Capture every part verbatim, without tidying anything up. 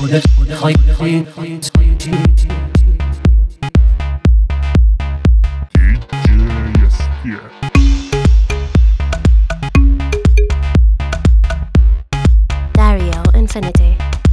خودت خواهی بری Dario Infinity.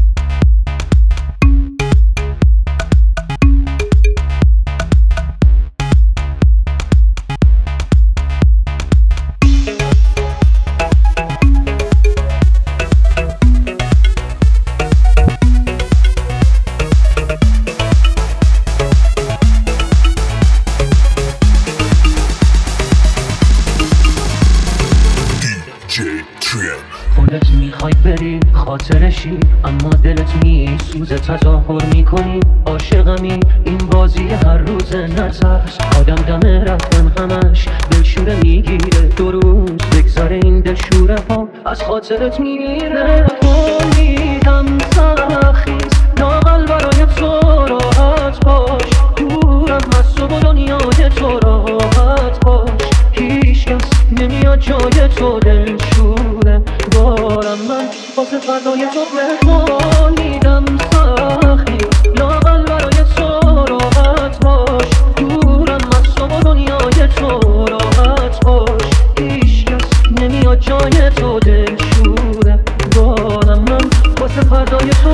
خودت میخوای بری خاطرشی اما دلت میسوزه تظاهر میکنی عاشقمی این بازی هر روز نترس آدم دم رفتن همش دلشوره میگیره دو روز بگذاره این دلشوره ها از خاطرت میره امیدم سخیز لااقل برای تو راحت باش دورم از تو و دنیای تو راحت باش هیچکس نمیاد جای تو دلشوره دارم من واسه فردای تو مهمانیدم سخی لااقل برای تو راحت باش دورم از تو و دنیای تو راحت باش هیچکس نمیاد جای تو دلشوره دارم من واسه فردای تو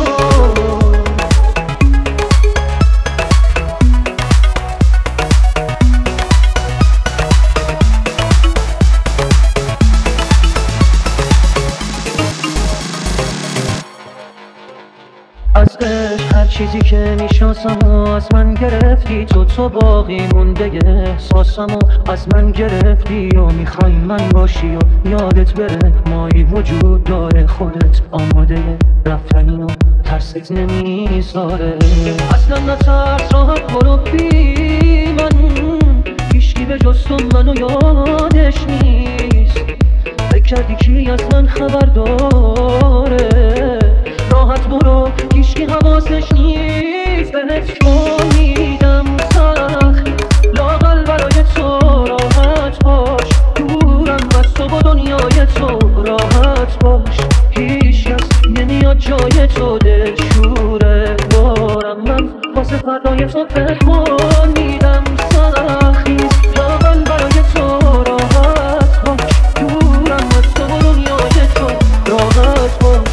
از عشق هر چیزی که میشناسم و از من گرفتی تو تو باقی مونده احساسم و از من گرفتی و میخوای من باشی و یادت بره مایی وجود داره خودت آماده رفتنی و ترست نمیذاره اصلا نترس راحت برو بی من هیچکی به جز تو منو یادش نیست فکر کردی کی از من خبر داره راحت برو هیچکی حواسش نیست بهت امیدم سخی لااقل برای تو راحت باش دورم از تو و دنیای تو راحت باش هیچکس نمیاد جای تو دلشوره دارم من واسه فردای تو مهمانیدم سخی لااقل برای تو راحت باش دورم از تو و دنیای تو راحت باش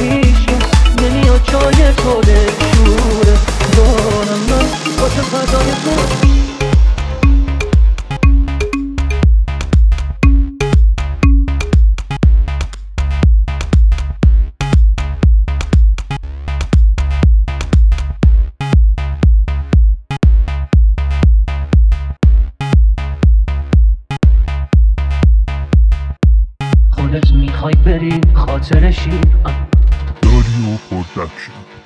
جای تو دلشوره دارم من واسه فردای تو خودت میخوای بری خاطرشی Dario Production.